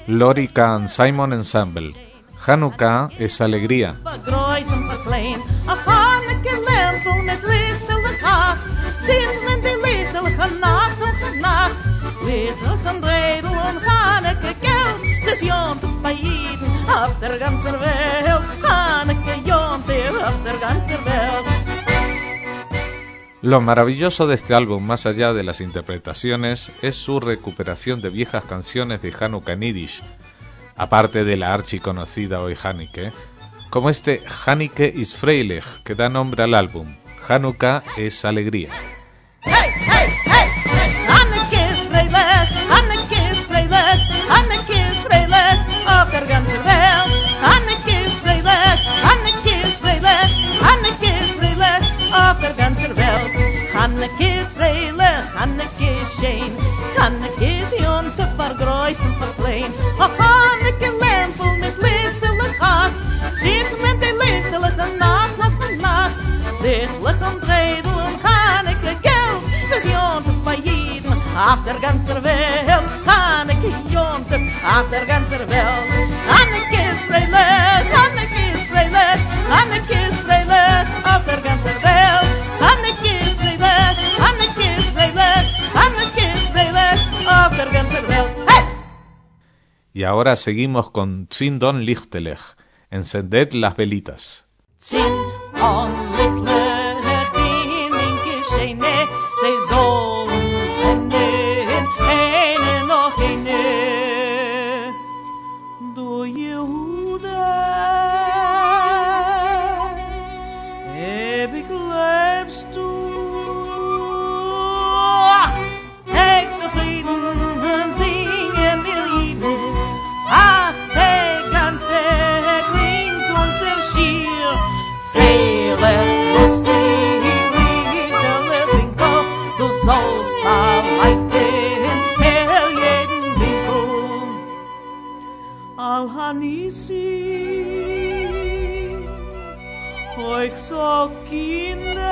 Lorica and Simon Ensemble. Hanukkah es alegría. Lo maravilloso de este álbum, más allá de las interpretaciones, es su recuperación de viejas canciones de Hanukkah en Yiddish, aparte de la archiconocida hoy Hanukkah, como este Hanukkah is Freilich, que da nombre al álbum. Hanukkah es alegría. Hey, hey, hey, hey. Hanukkah is Freilich, Hanukkah is Freilich, Hanukkah is Freilich, auf der ganzen Welt. Hanukkah is Freilich, Hanukkah is Freilich, Hanukkah is Freilich, auf der ganzen Welt. Hanukkah is Freilich, Hanukkah is schön, Hanukkah is Jonte für groß und für klein. Hanukkah Lämpel mit lichtelig Hack, sieht man die lichtelige Nacht nach der Nacht, lichtlich und redel und Hanukkah Geld, es ist Jonte bei jedem auf der ganzen Welt. Hanukkah Jonte auf der ganzen Welt. Hanukkah is Freilich, Hanukkah is Freilich, Hanukkah is Freilich, auf der ganzen Welt. Hanukkah is Freilich, Hanukkah is Freilich, Hanukkah is Freilich, auf der ganzen Welt. Hey! Y ahora seguimos con Zindon Lichtelech, encended las velitas. Zindon Lichtelech, in Geschehne, sie sollen brennen, eine noch eine. Du Jehuda, ewig lebst du, Tag zufrieden, singen wir Lieder, ach, der ganze klingt uns ein Schier, freilich, lustig, liederlich Winkel, du sollst verleiten, jeden Winkel. Al-Hanisi, euch so Kinder,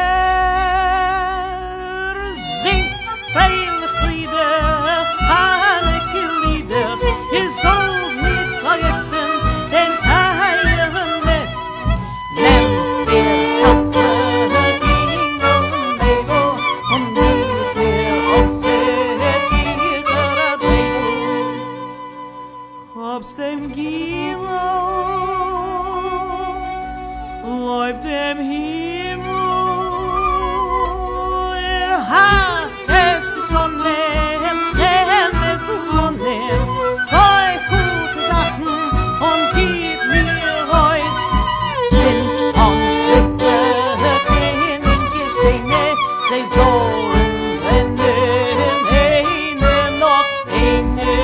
singt freilich Friede, Hanukkah-Lieder, ihr sollt nicht vergessen, den heiligen Mess. Nehmt ihr Katze, Engel und Nebel, und dies ihr ausseht, ihrer Nebel. Hab's dem Gimmel, läuft dem Himmel, ha, es die Sonne, es Sonne, treu gute Sachen und gib mir heut, sind Lichtelech in Geschehne, sie sollen brennen, eine noch eine.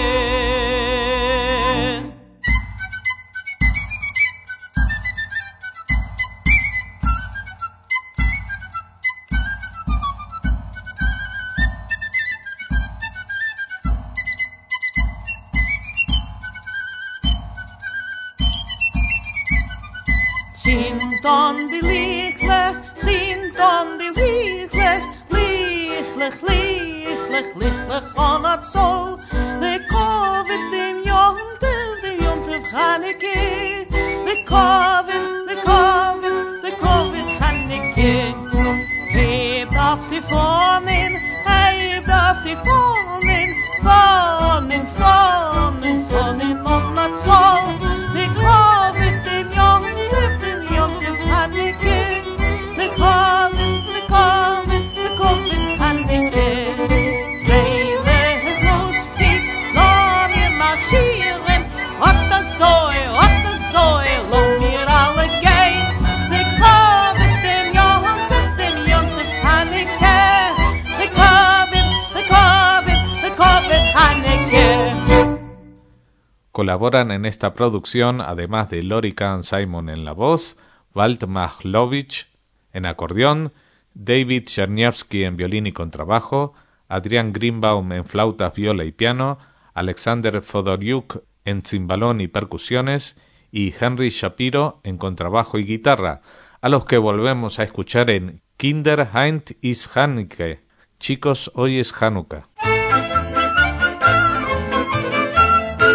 Zindon die Lichtlech, Zindon die Lichtlech, Lichtlech, Lichtlech, Lichtlech von der Zoll, Lekovet dem Jonte Hanukkah, Lekovet Hanukkah, hebt auf die Fahnen, hebt auf die Fahnen, Fahnen, Fahnen, Fahnen von der Zoll, Lekovet dem Jonte Hanukkah, Lekovet Hanukkah, freilich lustig, lass mir marschieren, hat das so, lass mir alle gehen, Lekovet dem Jonte Hanukkah, Lekovet Hanukkah. Colaboran en esta producción, además de Lorica and Simon en la voz, Walt Machlovich en acordeón, David Cherniavsky en violín y contrabajo, Adrian Greenbaum en flautas, viola y piano, Alexander Fodoriuk en cimbalón y percusiones, y Henry Shapiro en contrabajo y guitarra, a los que volvemos a escuchar en Kinder, heint is Hanukkah, chicos, hoy es Hanukkah.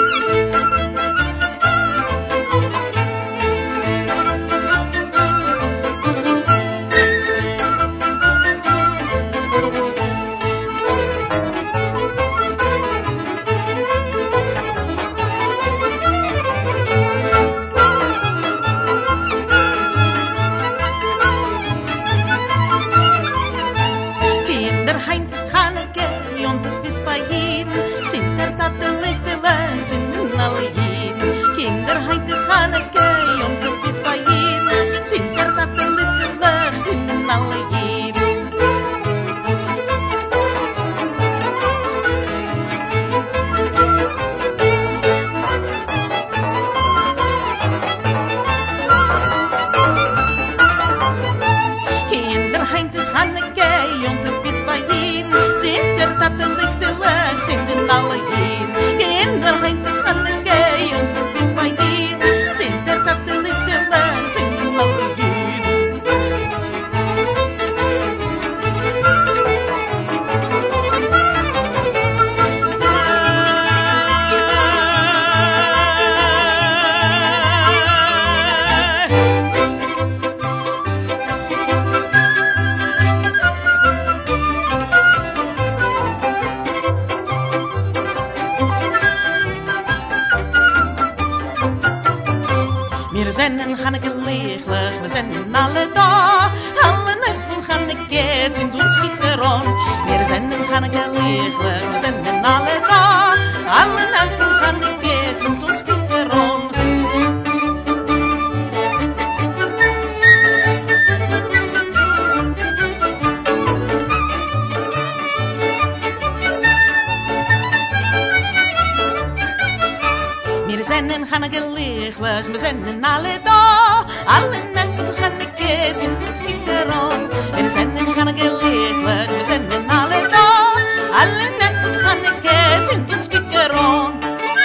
lieglich, wir sind alle da. Alle Nächte kann ich jetzt in uns Kickeron. Wir sind Chaneke lieglich, wir sind alle da. Alle Nächte kann ich jetzt in uns Kickeron. Chaneke lieglich, wir sind alle da. Alle Nächte kann ich jetzt in uns Kickeron. Wir sind Chaneke lieglich, wir sind alle da. Alle Nächte kann ich jetzt in uns Kickeron.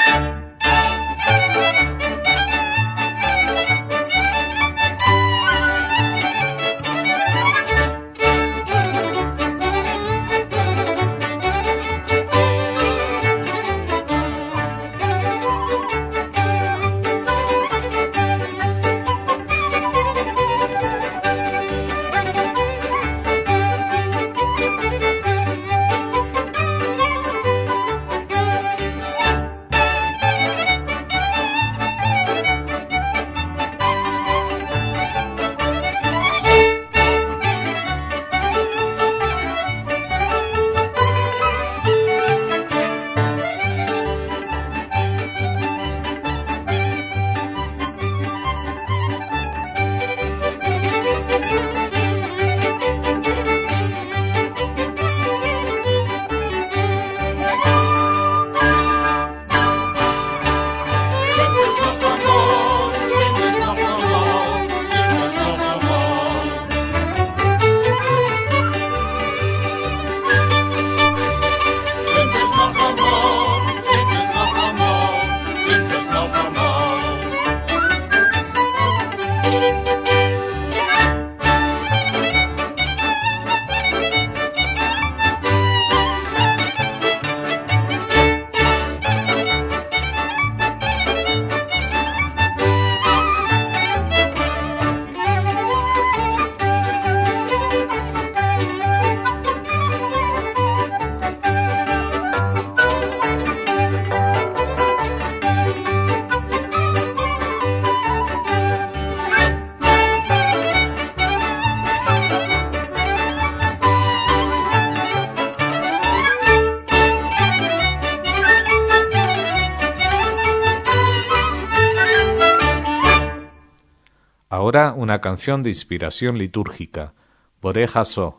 Ahora una canción de inspiración litúrgica, Boreja So.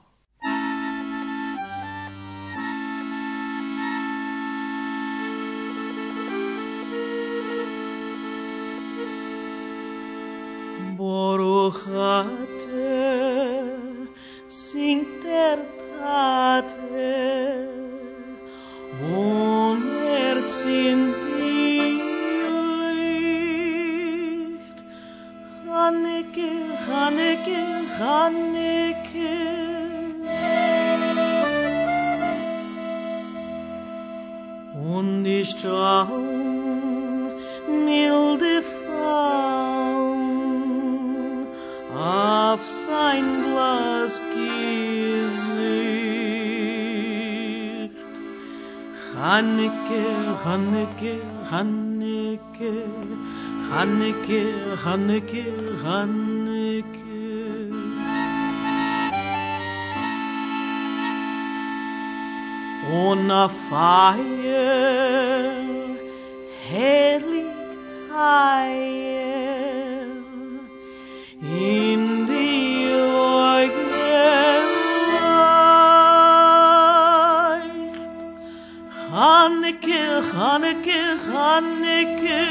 Baruch ate, singt der Tate, und sind die Licht. Chaneke, Chaneke, Chaneke. Und die Strahlen, milde Frauen, auf sein Glas Gesicht. Chaneke, Chaneke, Chaneke, Chaneke, Chaneke, Chaneke. Und a Feier, herrlich Feier, in die Augen leicht. Chaneke, Chaneke, Chaneke.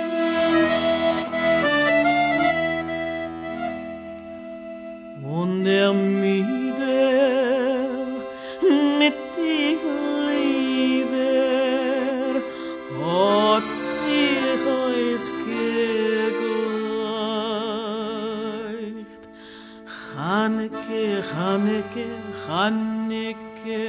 Und der Mieder mit die Liebe hat sich euch gegleicht. Chaneke, Chaneke, Chaneke.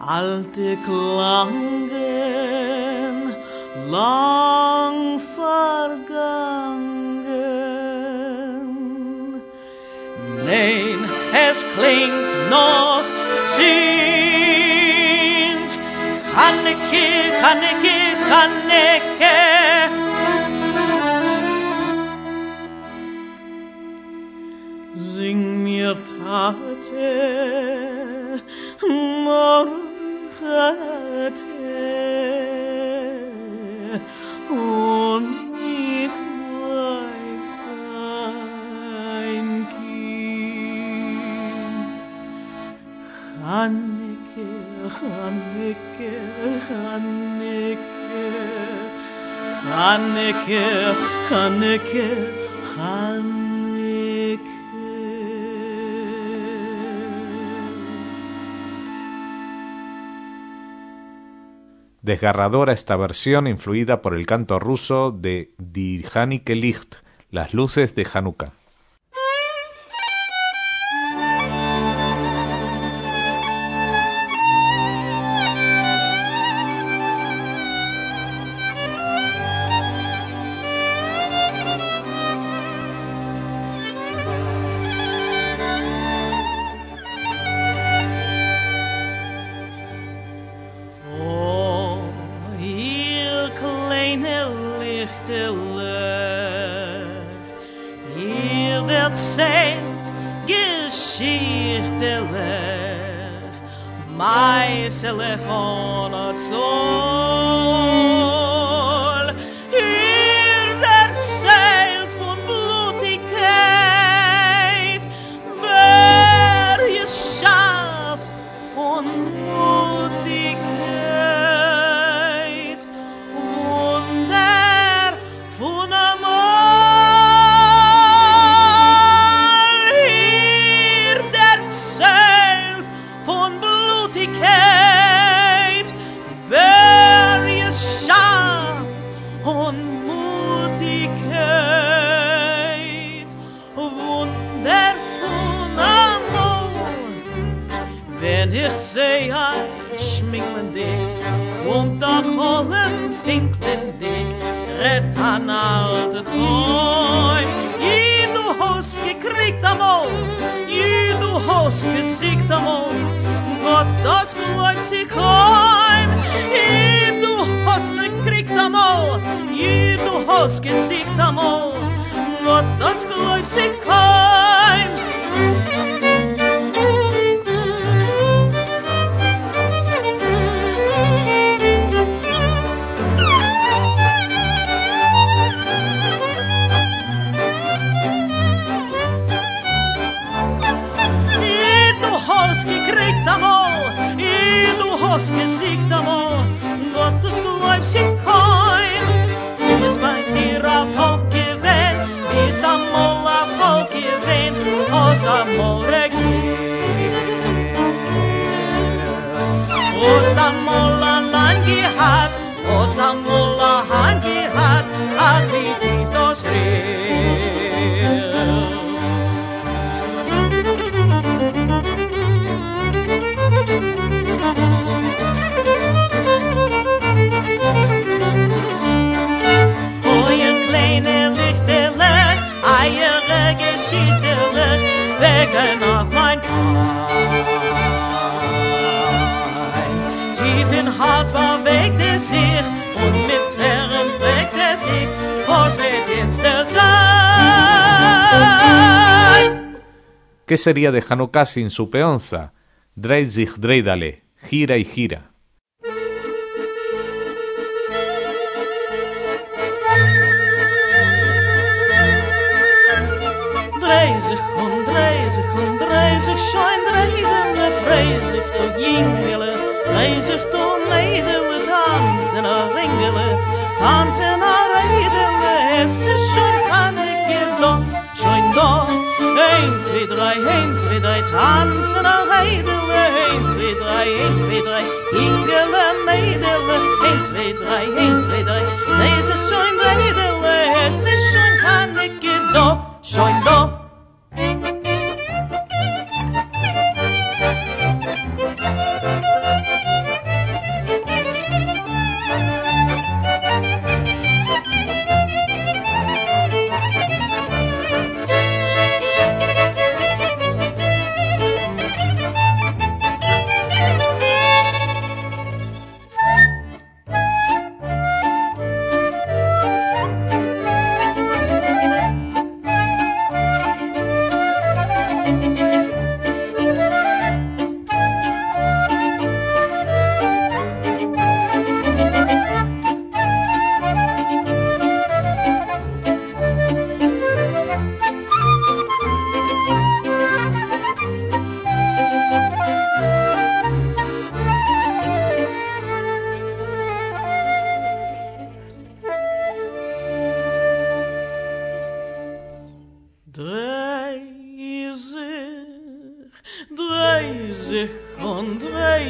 alte Klangen, lang vergangen. Nein, es klingt noch singt. Kanneke, Kanneke, Kanneke. Sing mir Tate, Morgate, und mit mein Kind. Hanneke, Hanneke, Hanneke, Hanneke, Hanneke, Hanneke. Desgarradora esta versión influida por el canto ruso de Die Hanneke Licht, las luces de Hanukkah. Meiselig von het Zoll. Hier erzählt von Blutigkeit, wer es schafft und Mutigkeit. Wunder von Amor. Hier erzählt von Blutigkeit, wer es schafft und Mutigkeit. Wunder von Amor. Wenn ich seh ein schminkelndig, kommt doch allem finkelndig, rett an alte Träum. Du hast gekriegt amol, du hast gesiegt amol, Gott, das glaubt sich heim. Du hast gekriegt amol, du hast gesiegt amol, Gott, das glaubt sich heim. Du hast gesiegt amol, Gottes Gläub sich kein. Sie ist bei dir auf Volk gewähnt, ist amol auf Volk gewähnt, aus amol regiert. Aus amol allein gehad, aus amol allein gehad, ach wie die das reelt. Wegen auf mein Bein. Tief in Hart war weg der sich und mit Tränen weg der sich, was wird jetzt der sein? ¿Qué sería de Hanukkah sin su peonza? Dreh sich dreidale, gira y gira. Dreh sich schein dreidele, dreh sich to jingele, dreh sich to neidele, tanzen a ringele, tanzen a reidele, es ist schon Hanneke da, schon da. 1, 2, 3, tanzen a reidele, 1, 2, 3, jingele, neidele, 1, 2, 3, dreh sich schon dreidele, es ist schon Hanneke da, schon da. Dreh sich und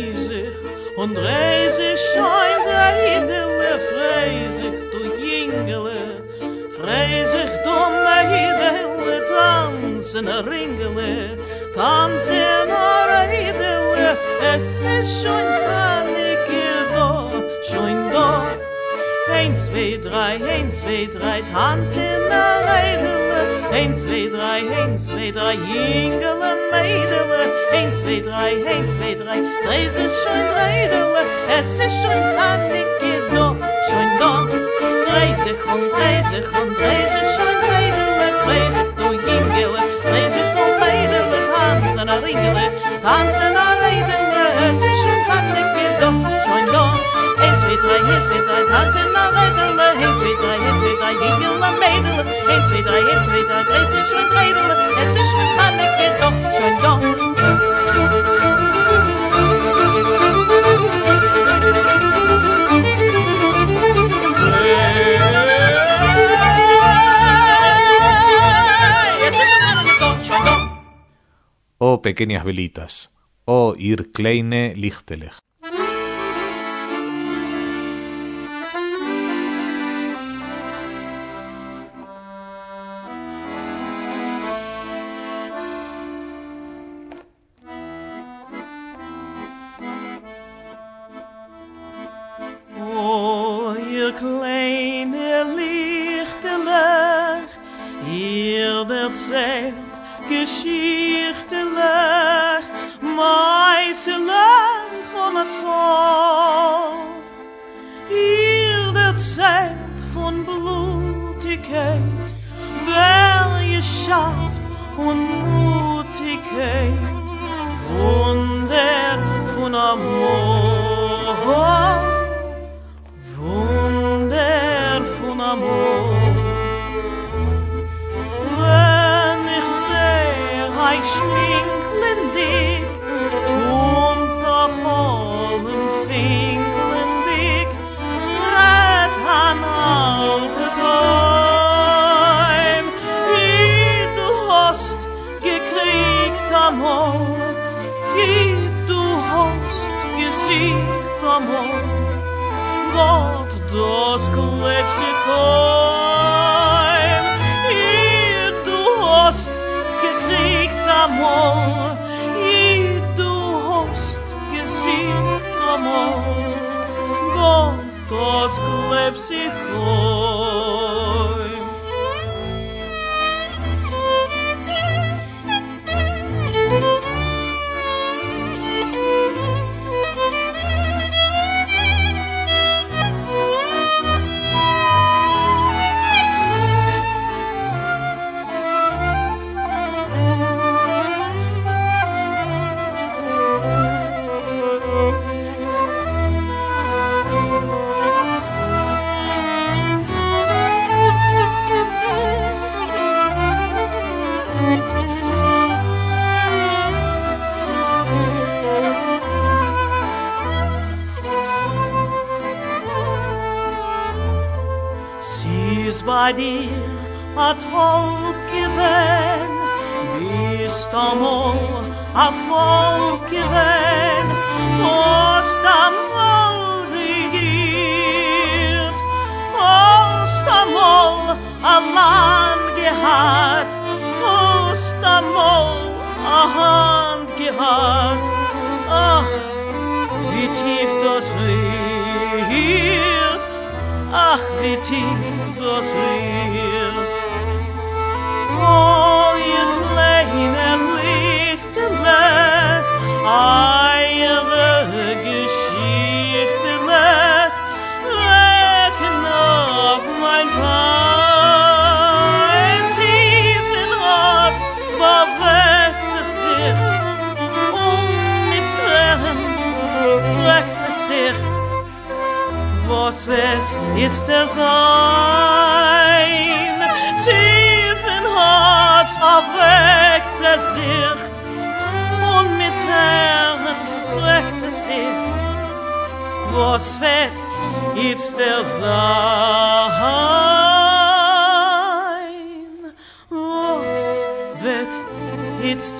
dreh sich schein Reidele, frei sich du Jingele, frei sich du Meidele, tanzen a Ringele, tanzen a Reidele, es ist schon Hanike da, schon da. 1, 2, 3, 1, 2, 3, tanzen a Reidele, 1, 2, 3, 1, 2, 3, Jingele, Meidele, 1, 2, 3, 1, 2, 3, dreh sich schon Reidele, es ist schon Hanike da, schon da. Dreh sich und dreh sich und dreh sich schon Reidele, dreh sich du Jingele, dreh sich du Meidele, tanzen a Ringele, tanzen a Reidele, es ist schon Hanike da, schon da. 1, 2, 3, 1, 2, 3, tanzen a Reidele, 1, 2, 3, 1, 2, 3, Jingele, Meidele, 1, 2, 3, 1, 2, 3, dreh sich schon Reidele, es ist schon Hanike da, schon da. Oh pequeñas velitas, oh ihr kleine Lichterlich. Oh, ihr kleine Lichterlich, ihr erzählt Geschichtelech, Meiselech von der Zoll. Ihr erzählt von Blutigkeit, Bergeschaft und Mutigkeit, Wunder von Amor, Wunder von Amor. Ein schwinglendig unter vollen Fingelendig red an alte Träum. Du hast gekriegt amol, du hast gesiegt amol, Gott, das klebt sich heim. Du hast amor, du hast gesiegt amor, Gott, das klebt sich heim. Bei dir hat Volk gewähnt, bist amol a Volk gewähnt, hast amol regiert, hast amol a Land gehad, hast amol a Hand gehad. Ach, wie tief das rührt, ach, wie tief das rührt. Oh, ihr kleine Lichterlich, eure Geschichterlich, wecken auf mein Bein. Tief in Rat bewegt es sich, mit Tränen fragt es sich, was wird jetzt der sein? Tief in Herz erweckt er sich und mit Tränen fragt er sich, was wird jetzt der sein? Was wird jetzt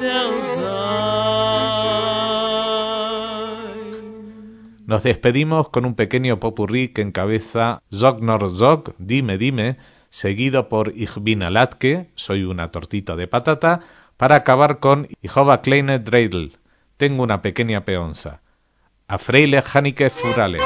Nos despedimos con un pequeño popurrí que encabeza Zog nor Zog, dime dime, seguido por Ich bin a Latke, soy una tortita de patata, para acabar con Ich habe kleine Dreidel, tengo una pequeña peonza. A Freile Hannike Furale.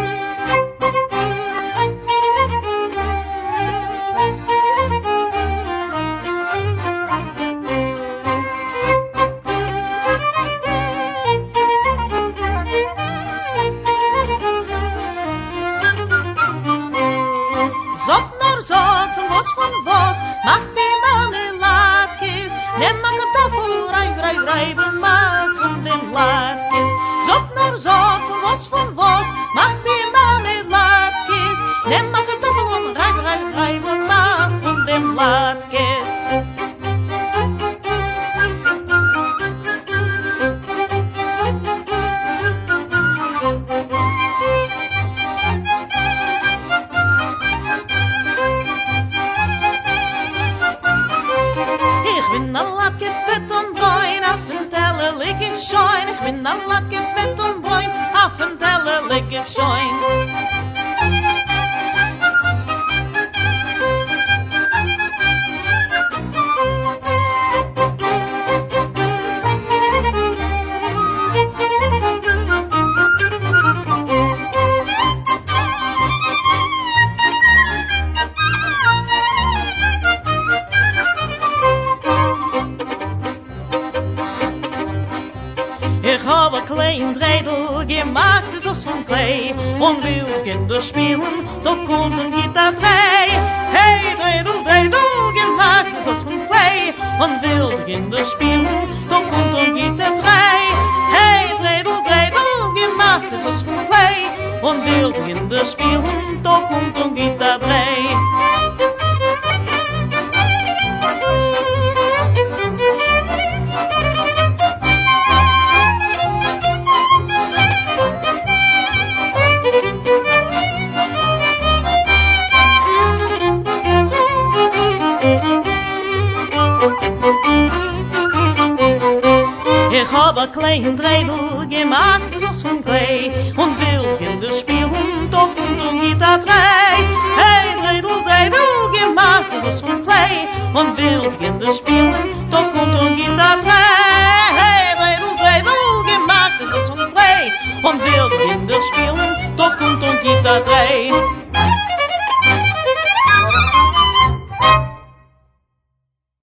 Ich habe ein klein Dreidel gemacht, das ist von Klei, und will Kinder spielen, da kommt ein Gitarre 3. Hey, Dreidel, Dreidel gemacht, das ist von Klei, und will Kinder spielen, da kommt ein Gitarre 3. Hey, Dreidel, Dreidel gemacht, das ist von Klei, und will Kinder spielen, da kommt ein Gitarre 3. Ich hab ein klein Dreidel gemacht,